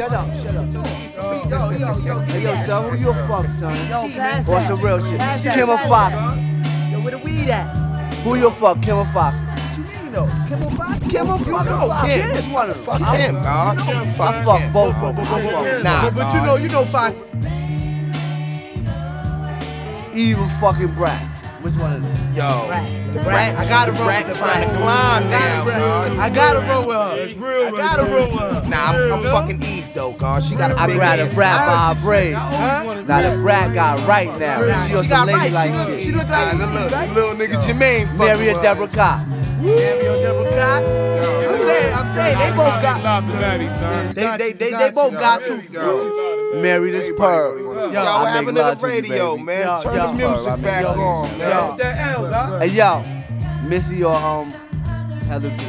Shut up. Hey, yo, son, who you fuck, son? Yo, pass Or that. some real shit. Pass that. Kim or Fox? Yo, where the weed at? Who you fuck, Kim or Fox? What you mean, though? Kim or Fox? Kim or Fox? Kim. Which one of them? Fuck him, dog. I fuck both of them. Nah, But you know Fox. Evil fucking brat. Which one of them? Yo. The brat. I gotta roll Brat with the trying to brat. climb down, dog. I gotta roll with her. I gotta roll with her. Nah, I'm fucking Eve though, God. She got a I big grab a ass. brat by her braids. Huh? Now the brat got right now. She on She some got right. ladylike She shit. look like Nah, me, right? little nigga Jermaine. Mary and Deborah Cox. Samuel Deborah Cott. I'm saying, they both got. They both got 2 feet. Mary this pearl. Yo, what happened to the radio, man? Turn the music back on, man. Hey yo, Missy or Heather B.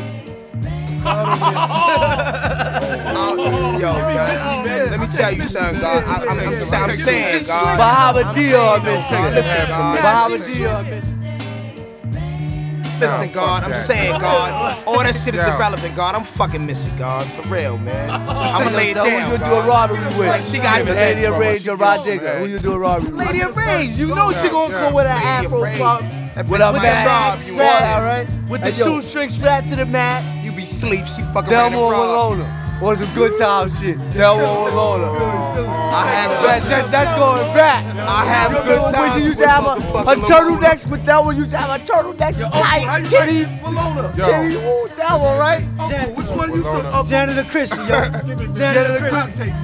Yo, man, let me tell you something, God. I'm saying, God. Bahama D or Missy. Listen, God. Bahama D or Missy. Listen, God, I'm saying, God, all that shit is irrelevant, God. I'm fucking missing, God, for real, man. I'ma lay it So down, who you do a God. robbery with? Like, she got the Lady of Rage or Rod Digger. Who you do a robbery with? Lady of Rage, you know she gonna come with her afro puffs. With a With mat, that rob you strap, on. alright? With the Hey, yo, shoestring strapped to the mat. You be sleep, she fucking ready to Delmo rob. Malona. Or some good time shit. Delmo Malona. That's going back. I have You good remember when times she used with to have a motherfucking turtleneck with that one? Used to have a turtleneck, tight titties. Titties, ooh, that one, right? Which one you took? Janitor Christian, yo. Janitor Christian.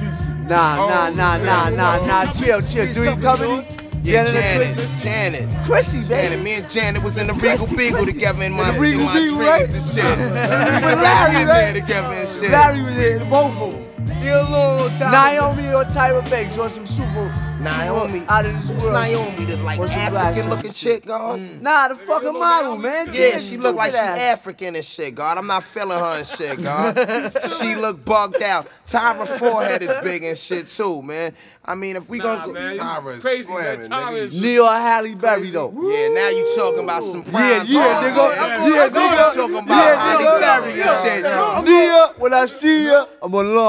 Nah, chill. Dream Company? Yeah, Janet. Janet. Chrissy, Janet, baby. me and Janet was in the Regal Beagle together in my Regal Beagle, dreams right? and shit. With We Larry, in there right? together and shit. Larry was there, both of them. He a little time. Naomi or Tyra Banks or some super Naomi. out of this It's world. Naomi, the like What's your black African looking shit? chick, God. Nah, the fucking model, man. Yeah, she look like she stupid ass. African and shit, God. I'm not feeling her and shit, God. She look bugged out. Tyra forehead is big and shit too, man. I mean, if we gonna Tyra's crazy, man. Tyra is Neil or Halle Berry, though. yeah, now you talking about some prime. Yeah, nigga. You talking about Halle Berry and shit. Nia, when I see ya, I'm gonna love